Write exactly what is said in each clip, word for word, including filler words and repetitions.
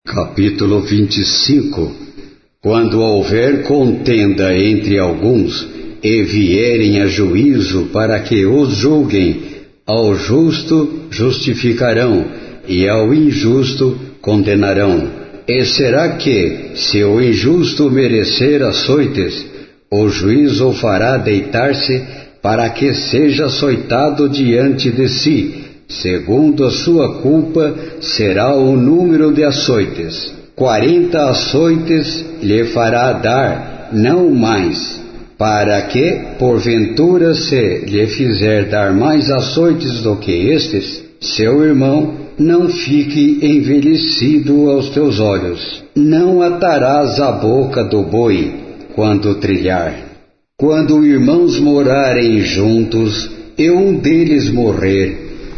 Capítulo vinte e cinco. Quando houver contenda entre alguns, e vierem a juízo para que os julguem, ao justo justificarão, e ao injusto condenarão. E será que, se o injusto merecer açoites, o juiz o fará deitar-se, para que seja açoitado diante de si? Segundo a sua culpa será o número de açoites. Quarenta açoites lhe fará dar, não mais, para que, porventura, se lhe fizer dar mais açoites do que estes, seu irmão não fique envelhecido aos teus olhos. Não atarás a boca do boi quando trilhar. Quando irmãos morarem juntos, e um deles morrer,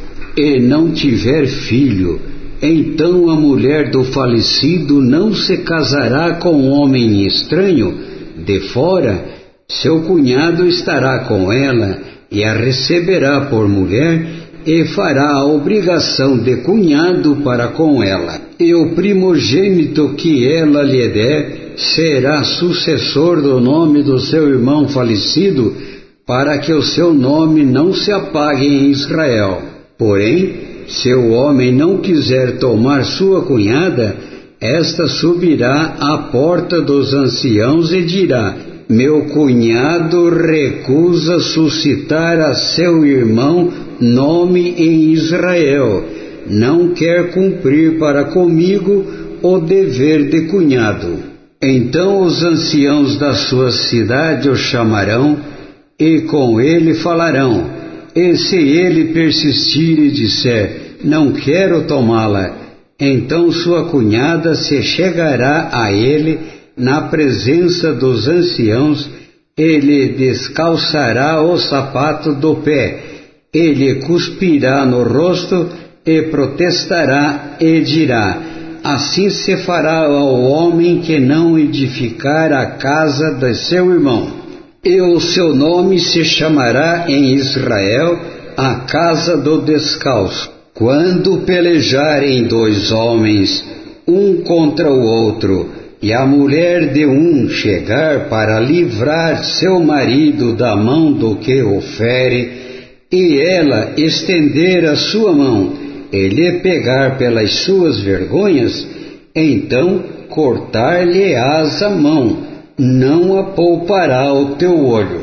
e não tiver filho, então a mulher do falecido não se casará com um homem estranho de fora. Seu cunhado estará com ela e a receberá por mulher e fará a obrigação de cunhado para com ela. E o primogênito que ela lhe der será sucessor do nome do seu irmão falecido, para que o seu nome não se apague em Israel. Porém, se o homem não quiser tomar sua cunhada, esta subirá à porta dos anciãos e dirá: meu cunhado recusa suscitar a seu irmão nome em Israel, não quer cumprir para comigo o dever de cunhado. Então os anciãos da sua cidade o chamarão e com ele falarão. E se ele persistir e disser: não quero tomá-la, então sua cunhada se chegará a ele na presença dos anciãos, ele descalçará o sapato do pé, ele cuspirá no rosto e protestará e dirá: assim se fará ao homem que não edificar a casa de seu irmão. E o seu nome se chamará em Israel a casa do descalço. Quando pelejarem dois homens, um contra o outro, e a mulher de um chegar para livrar seu marido da mão do que o fere, e ela estender a sua mão e lhe pegar pelas suas vergonhas, então cortar-lhe-ás a mão, não a poupará o teu olho.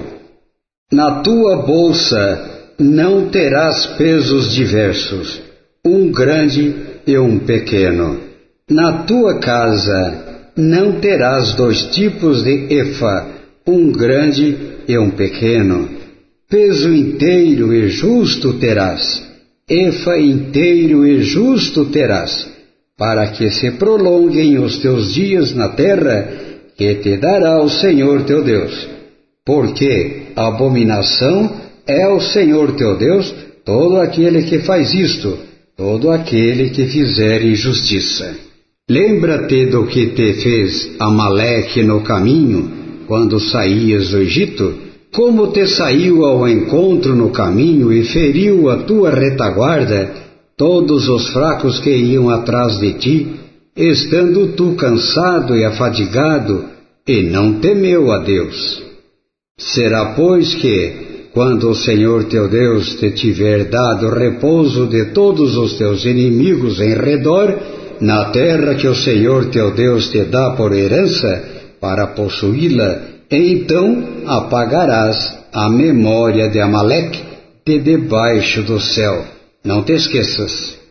Na tua bolsa não terás pesos diversos, um grande e um pequeno. Na tua casa não terás dois tipos de efa, um grande e um pequeno. Peso inteiro e justo terás, efa inteiro e justo terás, para que se prolonguem os teus dias na terra que te dará o Senhor teu Deus. Porque abominação é o Senhor teu Deus todo aquele que faz isto, todo aquele que fizer injustiça. Lembra-te do que te fez Amaleque no caminho, quando saías do Egito, como te saiu ao encontro no caminho e feriu a tua retaguarda, todos os fracos que iam atrás de ti, estando tu cansado e afadigado, e não temeu a Deus. Será, pois, que, quando o Senhor teu Deus te tiver dado repouso de todos os teus inimigos em redor, na terra que o Senhor teu Deus te dá por herança, para possuí-la, então apagarás a memória de Amaleque de debaixo do céu. Não te esqueças.